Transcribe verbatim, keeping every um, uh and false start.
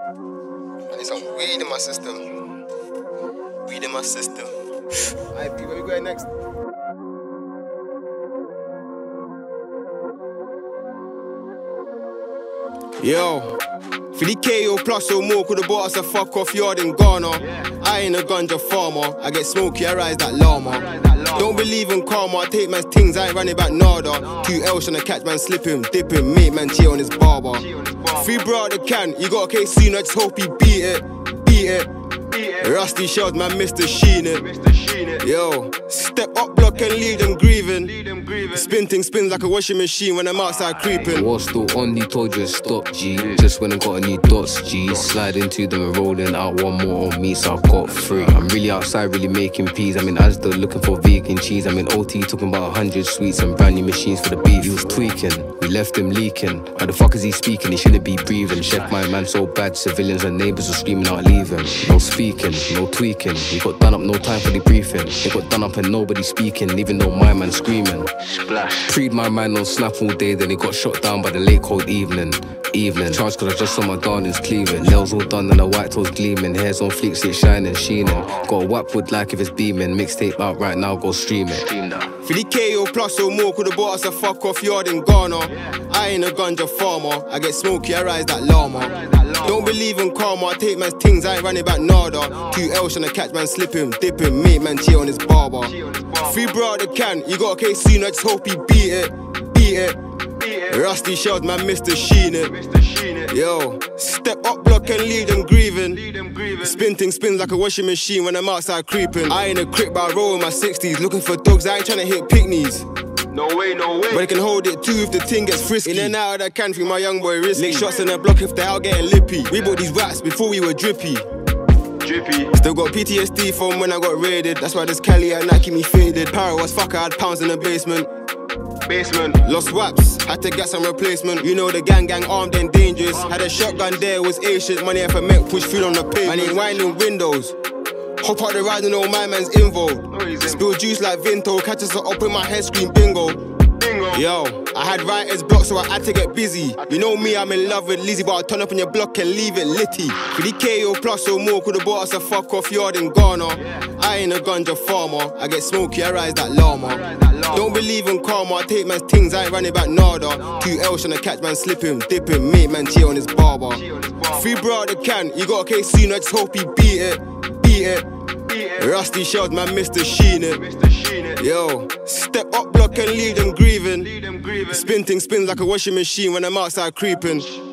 I need some weed in my system. Weed in my system. Alright, B, where we going next? Yo, for the K O plus or more, could've bought us a fuck off yard in Ghana. Yeah. I ain't a ganja farmer, I get smoky, I rise that llama. Don't believe in karma, I take man's things, I ain't running back nada. No. Two L's tryna catch man slipping, dipping, mate man cheat on his barber. Free bro the can, you got a case soon, I just hope he beat it, beat it. Rusty shells, man, Mister Sheen it. Yo, step up block and leave them grieving. Spin thing spins like a washing machine when I'm outside creeping. War still on, he told you to stop, G. Just when I got a new dots, G. Slide into them and rolling out one more on me, so I've got three. I'm really outside, really making peas. I'm in Asda looking for vegan cheese. I'm in O T talking about a hundred sweets and brand new machines for the beef. He was tweaking, we left him leaking. How the fuck is he speaking? He shouldn't be breathing. Chef my man so bad, civilians and neighbours were screaming out, leave him. No speaking, no tweaking. We got done up, no time for the briefing. They got done up and nobody speaking, even though my man screaming. Splash. Freed my man on Snap all day, then he got shot down by the late cold evening. Evening. Charged cause I just saw my darlings cleaving. Nails all done and the white toes gleaming. Hairs on fleek, see it shining, sheening. Got a whap wood like if it's beaming. Mixtape out right now, go stream it. For the K O plus or more, could've bought us a fuck off yard in Ghana. I ain't a ganja farmer, I get smoky, I rise that llama. Don't believe in karma, I take man's things, I ain't running back nada. Two L's tryna catch man slipping, dipping, mate man cheat on his barber. Free bro the can, you got a case soon, I just hope he beat it, beat it. Rusty shells, man, Mister Sheen it. Yo, step up block and leave them grieving. Spin thing spins like a washing machine when I'm outside creeping. I ain't a crick, but I roll in my sixties. Looking for dogs, I ain't tryna hit picnics. No way, no way. But I can hold it too if the thing gets frisky. In and out of that can through my young boy risky. Lick shots in the block if they out getting lippy. We bought these rats before we were drippy. Drippy. Still got P T S D from when I got raided. That's why this Cali at night keep me faded. Para was fuck, I had pounds in the basement. Basement. Lost waps, had to get some replacement. You know the gang gang armed and dangerous. Had a shotgun there, was Asian. Money if I make push food on the pavement. Man ain't winding windows. Hop out the ride and all my man's involved. Spill juice like Vinto, catch us up in my head, scream bingo. Bingo. Yo, I had writer's block so I had to get busy. You know me, I'm in love with Lizzie, but I'll turn up on your block and leave it litty. For the K O plus or more, could've bought us a fuck off yard in Ghana. I ain't a ganja farmer, I get smoky, I rise that llama. Don't believe in karma, I take man's things, I ain't running back nada. Two L's tryna catch man slipping, dipping, mate man cheat on his barber. Free bro the can, you got a case soon, I just hope he beat it, beat it. Rusty shells, man, Mister Sheen it. Yo, step up block and leave them grieving. Spin thing spins like a washing machine when I'm outside creeping.